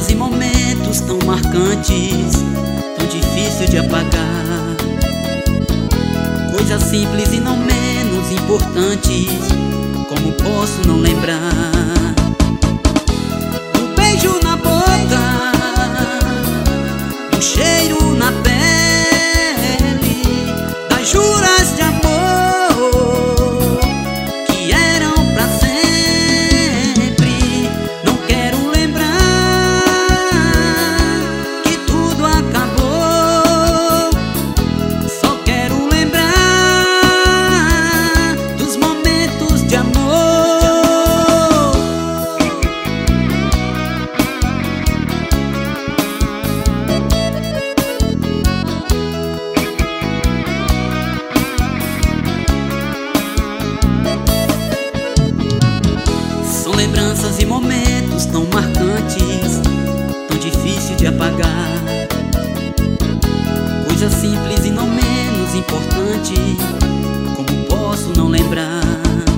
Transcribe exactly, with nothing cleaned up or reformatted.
lembranças e momentos tão marcantes, tão difícil de apagar. Coisas simples e não menos importantes, como posso não lembrar? Um beijo na boca, um cheiro na pele, das juras de amor que eram pra sempre. Não quero lembrar que tudo acabou, só quero lembrar dos momentos de amor. São lembranças e momentos tão marcantes, tão difícil de apagar. Coisas simples e não menos importantes, como posso não lembrar?